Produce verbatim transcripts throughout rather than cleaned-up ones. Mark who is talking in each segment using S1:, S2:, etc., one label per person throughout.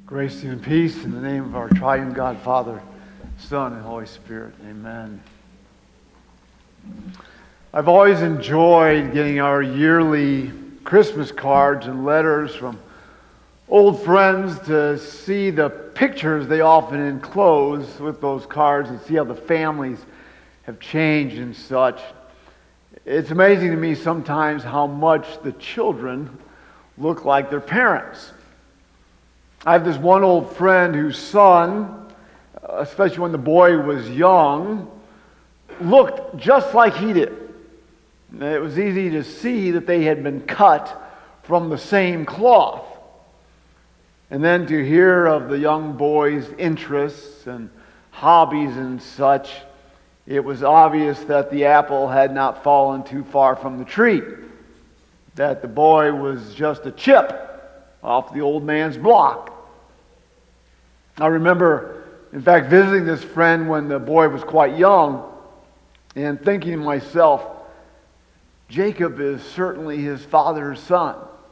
S1: Grace and peace in the name of our triune God, Father, Son, and Holy Spirit. Amen. I've always enjoyed getting our yearly Christmas cards and letters from old friends to see the pictures they often enclose with those cards and see how the families have changed and such. It's amazing to me sometimes how much the children look like their parents. I have this one old friend whose son, especially when the boy was young, looked just like he did. It was easy to see that they had been cut from the same cloth. And then to hear of the young boy's interests and hobbies and such, it was obvious that the apple had not fallen too far from the tree, that the boy was just a chip off the old man's block. I remember, in fact, visiting this friend when the boy was quite young and thinking to myself, Jacob is certainly his father's son.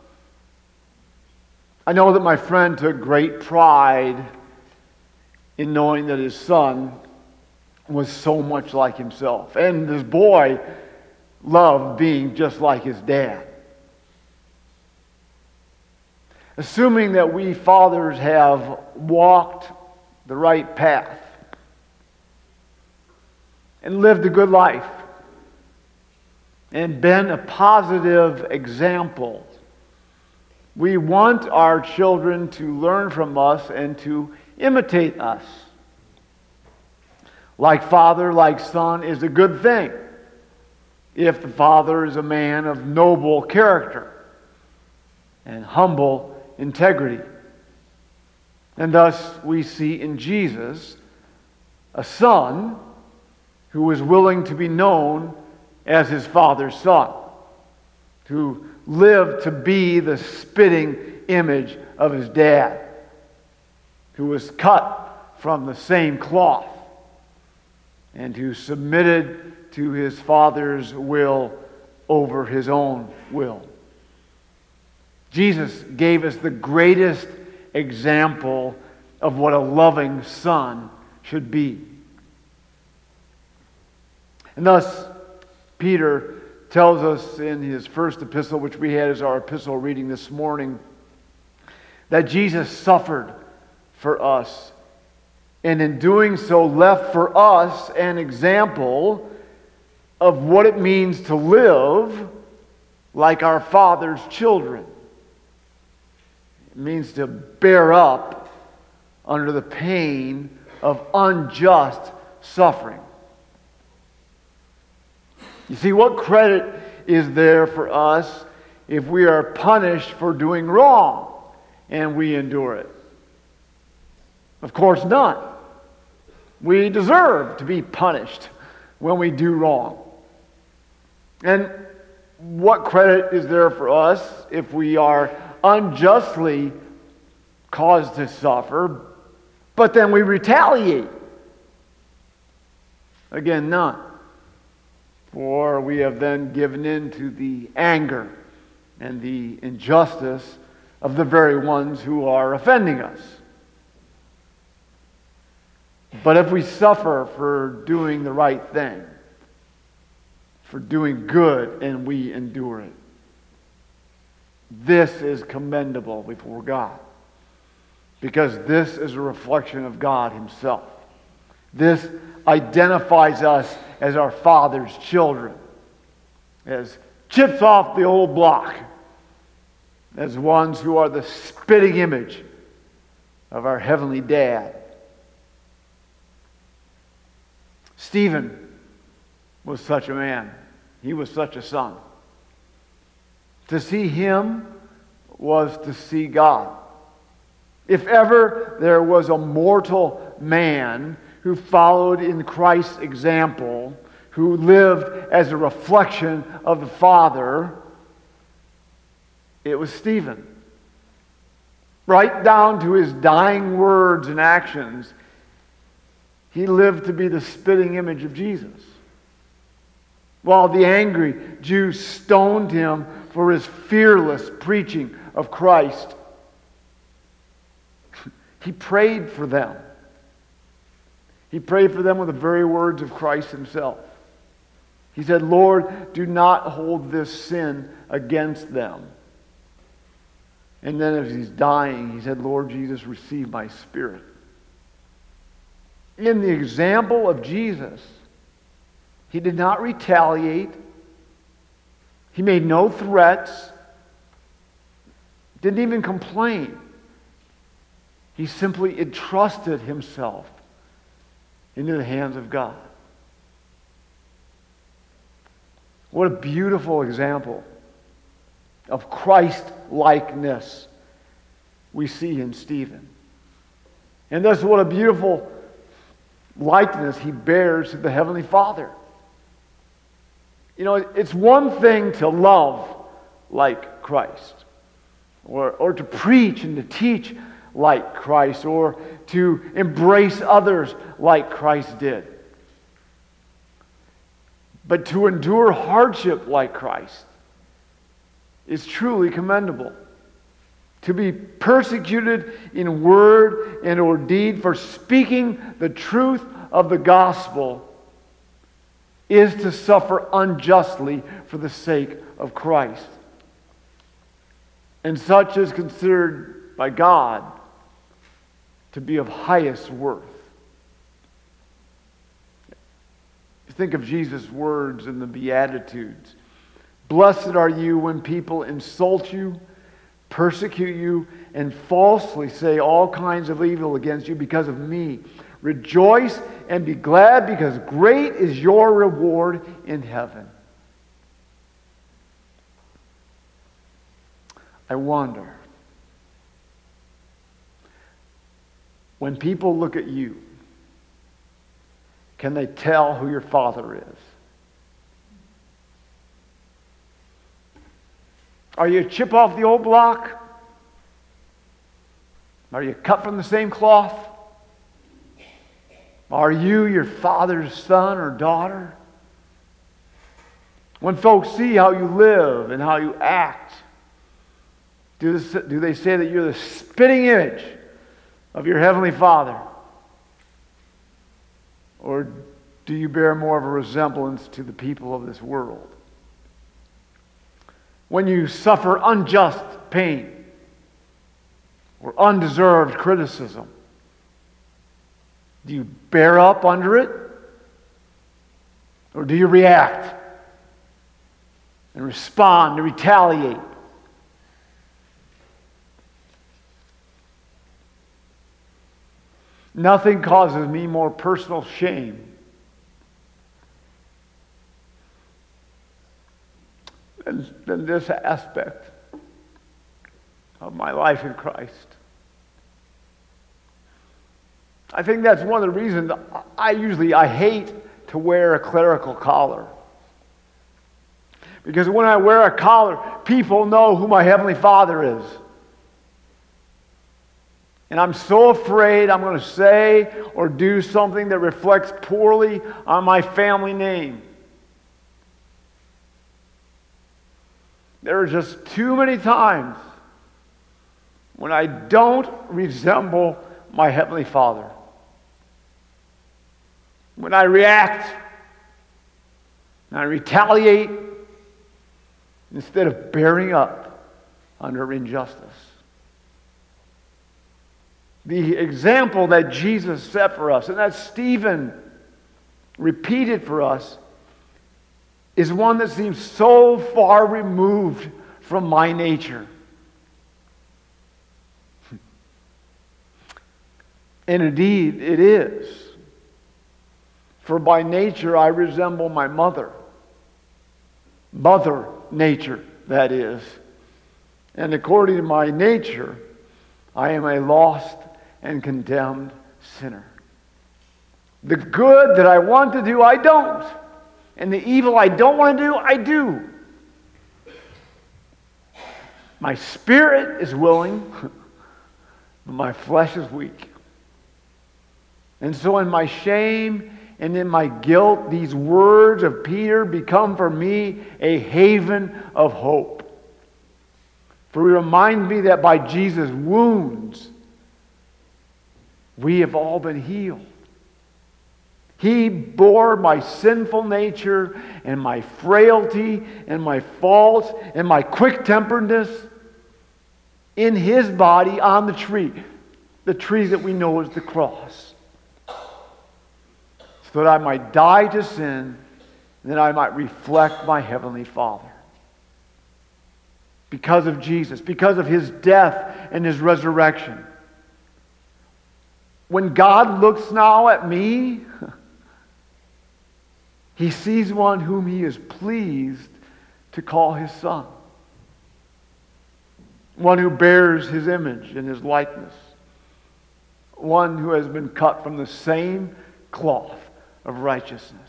S1: I know that my friend took great pride in knowing that his son was so much like himself. And this boy loved being just like his dad. Assuming that we fathers have walked the right path and lived a good life and been a positive example, we want our children to learn from us and to imitate us. Like father, like son is a good thing if the father is a man of noble character and humble integrity. And thus we see in Jesus a son who was willing to be known as his father's son, who lived to be the spitting image of his dad, who was cut from the same cloth, and who submitted to his father's will over his own will. Jesus gave us the greatest example of what a loving son should be. And thus, Peter tells us in his first epistle, which we had as our epistle reading this morning, that Jesus suffered for us, and in doing so left for us an example of what it means to live like our Father's children. It means to bear up under the pain of unjust suffering. You see, what credit is there for us if we are punished for doing wrong and we endure it? Of course, none. We deserve to be punished when we do wrong. And what credit is there for us if we are unjustly caused to suffer, but then we retaliate? Again, none. For we have then given in to the anger and the injustice of the very ones who are offending us. But if we suffer for doing the right thing, for doing good, and we endure it, this is commendable before God, because this is a reflection of God Himself. This identifies us as our Father's children, as chips off the old block, as ones who are the spitting image of our Heavenly Dad. Stephen was such a man. He was such a son. To see him was to see God. If ever there was a mortal man who followed in Christ's example, who lived as a reflection of the Father, it was Stephen. Right down to his dying words and actions, he lived to be the spitting image of Jesus. While the angry Jews stoned him for his fearless preaching of Christ, He prayed for them. He prayed for them with the very words of Christ himself. He said, Lord, do not hold this sin against them. And then as he's dying, he said, Lord Jesus, receive my spirit. In the example of Jesus, he did not retaliate. He made no threats. Didn't even complain. He simply entrusted himself into the hands of God. What a beautiful example of Christ-likeness we see in Stephen. And thus what a beautiful likeness he bears to the Heavenly Father. You know, it's one thing to love like Christ, or, or to preach and to teach like Christ, or to embrace others like Christ did. But to endure hardship like Christ is truly commendable. To be persecuted in word and or deed for speaking the truth of the gospel is to suffer unjustly for the sake of Christ. And such is considered by God to be of highest worth. Think of Jesus' words in the Beatitudes. Blessed are you when people insult you, persecute you, and falsely say all kinds of evil against you because of me. Rejoice and be glad, because great is your reward in heaven. I wonder, when people look at you, can they tell who your Father is? Are you a chip off the old block? Are you cut from the same cloth? Are you your Father's son or daughter? When folks see how you live and how you act, do they, do they say that you're the spitting image of your Heavenly Father? Or do you bear more of a resemblance to the people of this world? When you suffer unjust pain or undeserved criticism, do you bear up under it? Or do you react and respond and retaliate? Nothing causes me more personal shame than, than this aspect of my life in Christ. I think that's one of the reasons I usually I hate to wear a clerical collar. Because when I wear a collar, people know who my Heavenly Father is. And I'm so afraid I'm going to say or do something that reflects poorly on my family name. There are just too many times when I don't resemble my Heavenly Father. When I react and I retaliate instead of bearing up under injustice. The example that Jesus set for us, and that Stephen repeated for us, is one that seems so far removed from my nature. And indeed, it is. For by nature I resemble my mother. Mother nature, that is. And according to my nature, I am a lost and condemned sinner. The good that I want to do, I don't. And the evil I don't want to do, I do. My spirit is willing, but my flesh is weak. And so in my shame and in my guilt, these words of Peter become for me a haven of hope. For he reminds me that by Jesus' wounds, We have all been healed. He bore my sinful nature and my frailty and my faults and my quick-temperedness in His body on the tree. The tree that we know as the cross. So that I might die to sin and that I might reflect my Heavenly Father. Because of Jesus, because of His death and His resurrection. When God looks now at me, He sees one whom He is pleased to call His Son. One who bears His image and His likeness. One who has been cut from the same cloth of righteousness.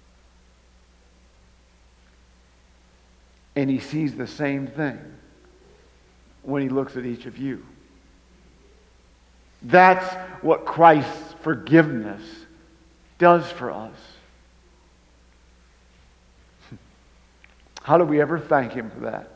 S1: And He sees the same thing when He looks at each of you. That's what Christ's forgiveness does for us. How do we ever thank Him for that?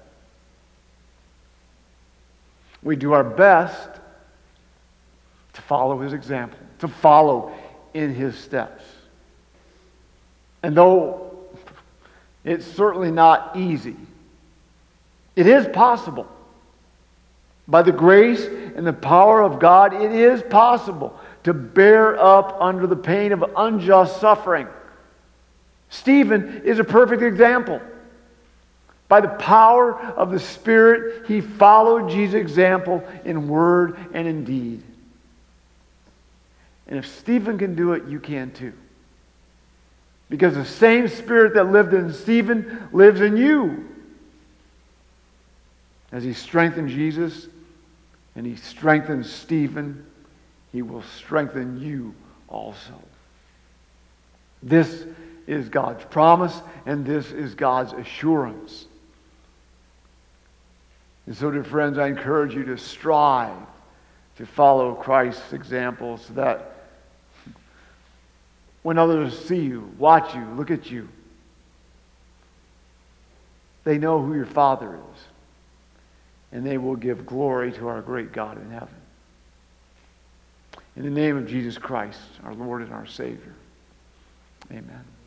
S1: We do our best to follow His example, to follow in His steps. And though it's certainly not easy, it is possible. By the grace and the power of God, it is possible to bear up under the pain of unjust suffering. Stephen is a perfect example. By the power of the Spirit, he followed Jesus' example in word and in deed. And if Stephen can do it, you can too. Because the same Spirit that lived in Stephen lives in you. As he strengthened Jesus and he strengthened Stephen, he will strengthen you also. This is God's promise and this is God's assurance. And so, dear friends, I encourage you to strive to follow Christ's example so that when others see you, watch you, look at you, they know who your Father is. And they will give glory to our great God in heaven. In the name of Jesus Christ, our Lord and our Savior. Amen.